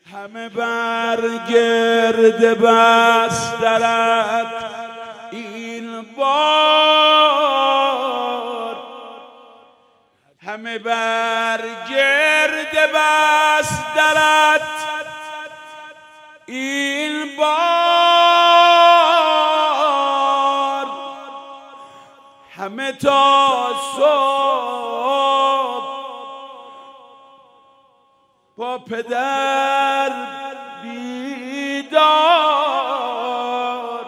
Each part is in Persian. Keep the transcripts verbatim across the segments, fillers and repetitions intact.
همه بر گرد بسترت این بار، همه بر گرد بسترت این بار، همه تا صبح با پدر بیدار،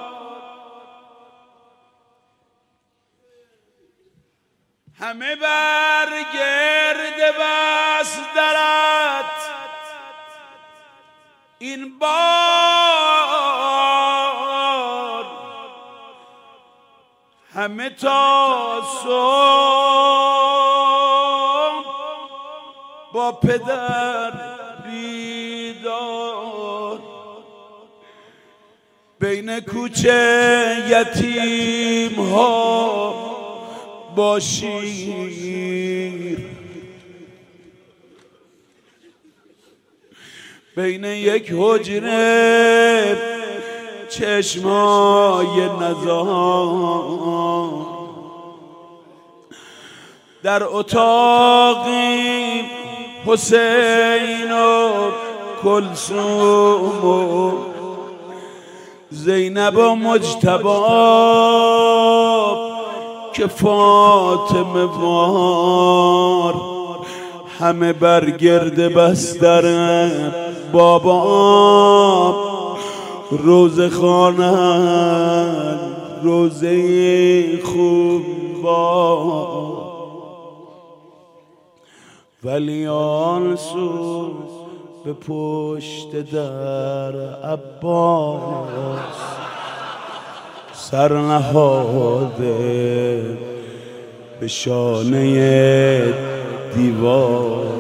همه بر گرد بسترت این بار، همه تا صبح با پدر بیدار، بین کوچه یتیم ها با شیر، بین یک حجره چشمای نزار، در اتاقی حسین و کلثوم و زینب و مجتبی که فاطمه وار، همه بر گرد بستر بابا روزه خوانن روزه خوب با، ولی آن سو به پشت در عباس سر نهاده به شانه دیوار،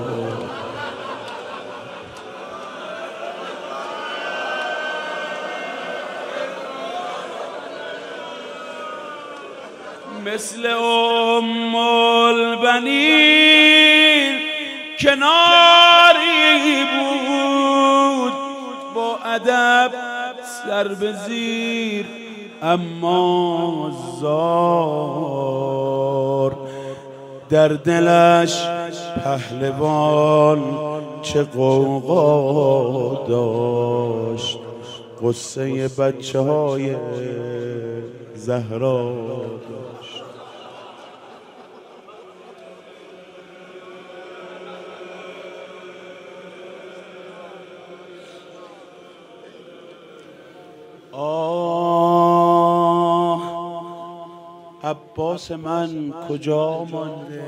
مثل ام البنین کناری بود با ادب سر به زیر اما زار، در دلش پهلوان چه غوغا داشت، قصه بچه های زهرا داشت. آه عباس من کجا مانده،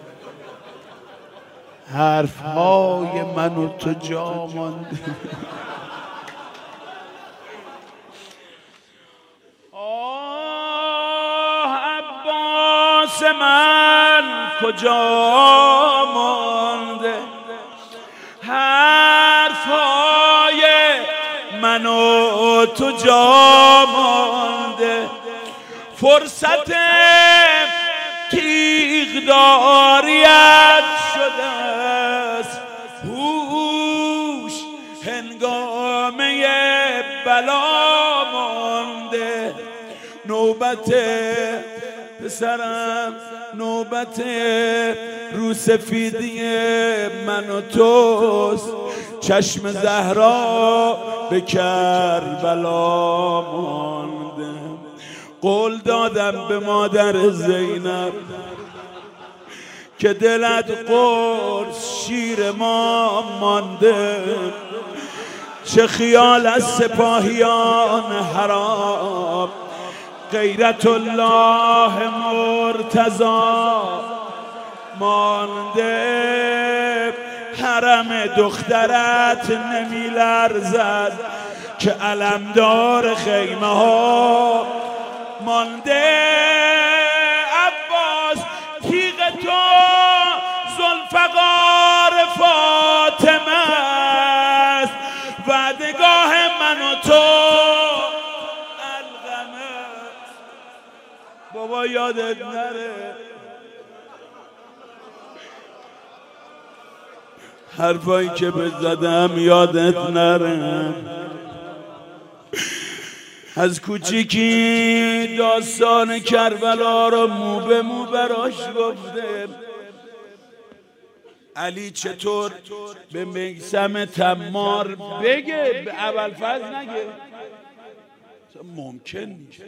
حرفهای من و تو جا مانده. آه عباس من کجا مانده، حرفهای من و تو جا مانده، فرصت تیغداریت شده است، هوش هنگامه بلا مانده، نوبت پسرم نوبت روسفیدی من و توست، چشم زهرا به کربلا مانده، قول دادم به مادر زینب که دلت قرص شیر ما مانده، چه خیال از سپاهیان حرام غیرت الله مرتضی مانده، حرم دخترت نمی لرزد که علمدار خیمه ها مانده، عباس تیغ تو ذوالفقار فاطمه است، وعدگاه من و تو القمه. بابا یادت نره حرفایی که به زدم یادت نره. از کوچیکی داستان کربلا رو مو به مو براش گفته. علی چطور به میثم تمار بگه، به ابوالفضل نگه؟ ممکن نیست.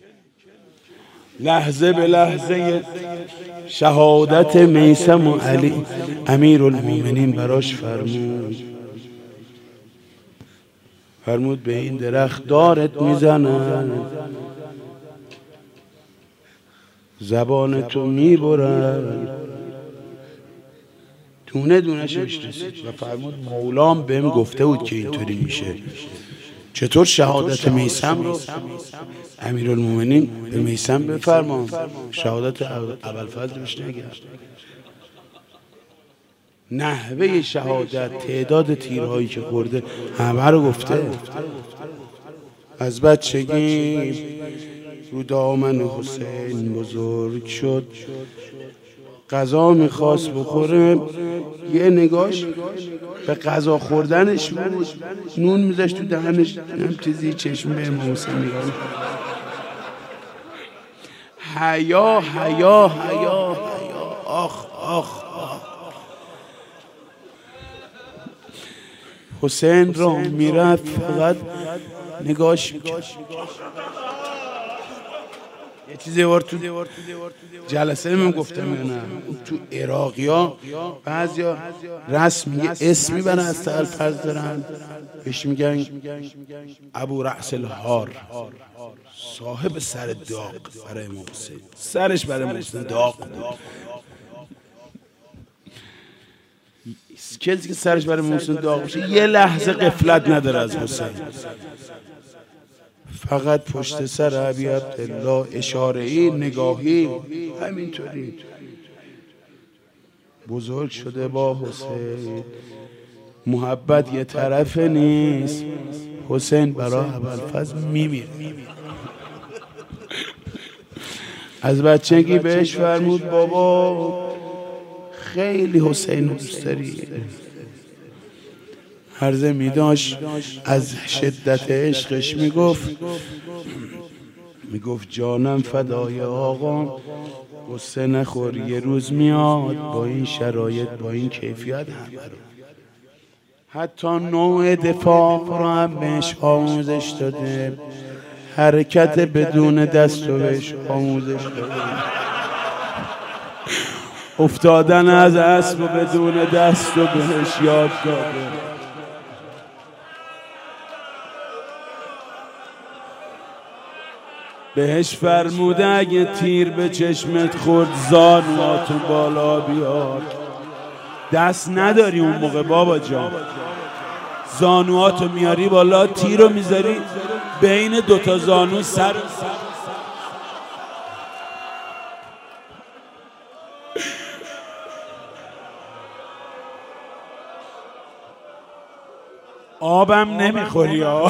لحظه به لحظه شهادت میثم و علی امیرالمومنین براش فرمود فرمود به این درخت دارت میزنن، زبان تو میبرن. دونه دونه شش رسید و فرمود مولام بهم گفته بود که اینطوری میشه. چطور شهادت میثم رو امیرالمومنین به میثم بفرمان، شهادت ابوالفضل بهش نگه. نحوه شهادت، تعداد تیرهایی که خورده همه رو گفته. از بچگی رو دامن حسین بزرگ شد، غذا میخواست بخوره، یه نگاش به غذا خوردنش بود، نون میذاشت تو دهنش، هم چیزی چشم به امام حسین نگاه. حیا حیا حیا حیا آخ آخ آخ. حسین را میرفت فقط نگاش میکرد. یه چیزی وار تو جلسه من گفتم، نه تو عراقی ها بعضی ها رسم یه اسمی برای از ابوالفضل دارن، بهش میگن ابو رأس الحار، صاحب سر داغ. برای امام حسین سرش برای امام حسین داغ بود. کسی که سرش برای امام حسین داغ بشه یه لحظه غفلت نداره از حسین. فقط پشت سر ابی عبدالله اشاره ای نگاهی همینطوری بزرگ شده با حسین. محبت یه طرف نیست، حسین برای ابوالفضل میمیره. از بچگی بهش فرمود بابا خیلی حسین دوست داری. عرضه می داشت از شدت عشقش می گفت می گفت جانم فدای آقا، قصه نخور یه روز میاد با این شرایط با این کیفیت همه رو. حتی نوع دفاع رو هم بهش آموزش داده، حرکت بدون دست رو بهش آموزش داده، افتادن از اسب و بدون دست رو بهش یاد داده. بهش فرموده اگه تیر به چشمت خورد زانواتو بالا بیار. دست نداری اون موقع بابا جان، زانواتو میاری بالا، تیرو میذاری بین دوتا زانو سر. آبم نمیخوری ها.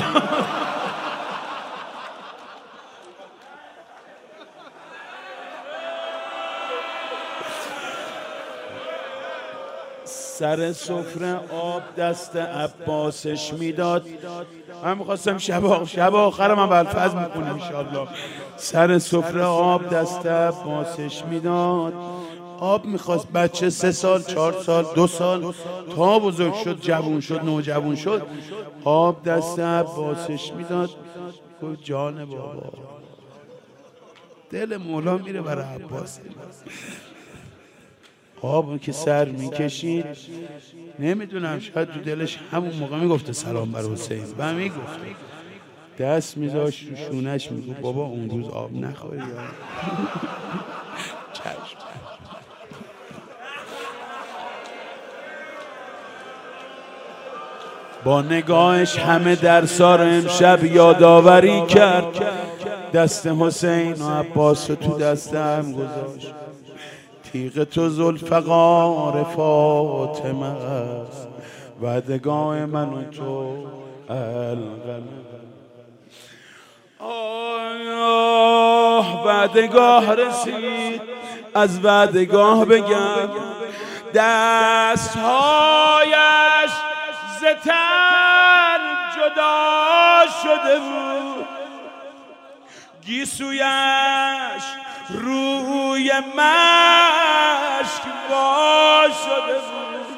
سر سفره آب دست عباسش میداد. من میخواستم شب شب آخرم هم ابوالفضل میکنیم انشالله. سر سفره آب دست عباسش میداد. آب میخواست. بچه سه سال چهار سال دو سال تا بزرگ شد، جوون شد، نوجوون شد، آب دست عباسش میداد. گفت جان بابا، دل مولا میره برای عباس. آب که سر میکشید، نمیدونم شاید تو دلش همون موقع میگفته سلام بر حسین و میگفت، دست میذاشت رو شونش میگفت بابا اون روز آب نخوری. چشم. با نگاهش همه درسا رو امشب یادآوری کرد. دست حسین و عباس رو تو دست هم گذاشت. تیغ تو ذوالفقار فاطمه است، وعدگاه من و تو القلب. آه وعدگاه رسید، از وعدگاه بگم دستهایش ز تن جدا شده بود، گیسویش روی مشک وا شده بود.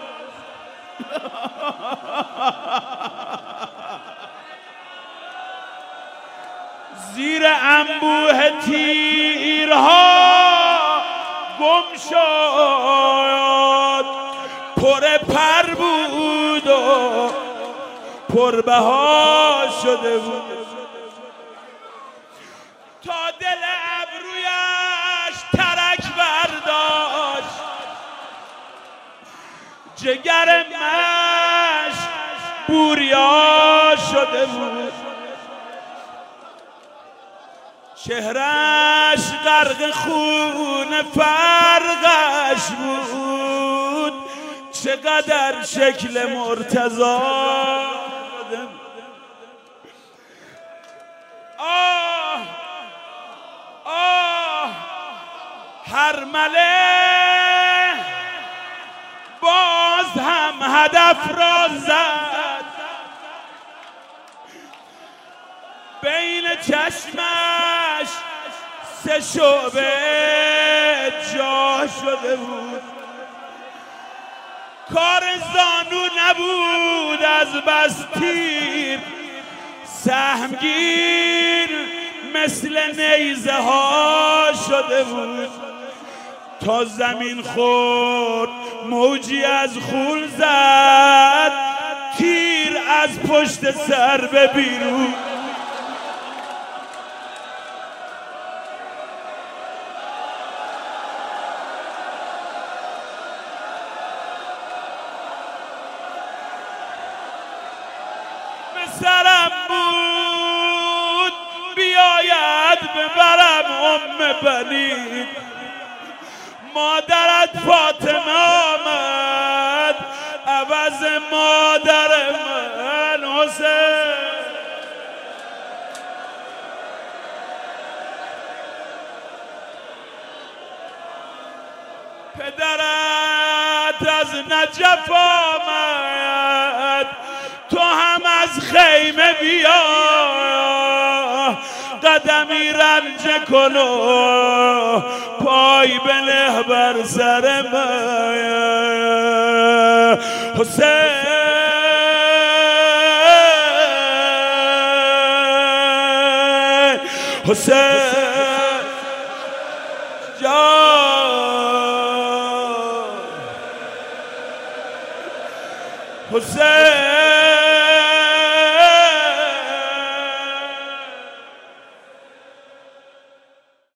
زیر انبوه تیرها گم شد، پر پر بود و پربها شده بود. تا دل ابرویش ترک برداشت، جگر مشک بوریا شده بود. چهرش غرق خون فرقش بود، چقدر شکل مرتضی. آه آه هرمله باز هم هدف را زد، بین چشمش سه شعبه جا شده بود. کار زانو نبود از بس تیر، سهمگیر مثل نیزه ها شده بود. تا زمین خورد موجی از خون زد، تیر از پشت سر به بیرون. سرم بود بیاید ببرم ام بنی، مادرت فاطمه آمد عوض مادر من حسین. پدرت از نجف آمد، تو هم از خیمه بیا، قدمی رنجه کن و پای بنه بر سر من حسین. حسین جان، حسین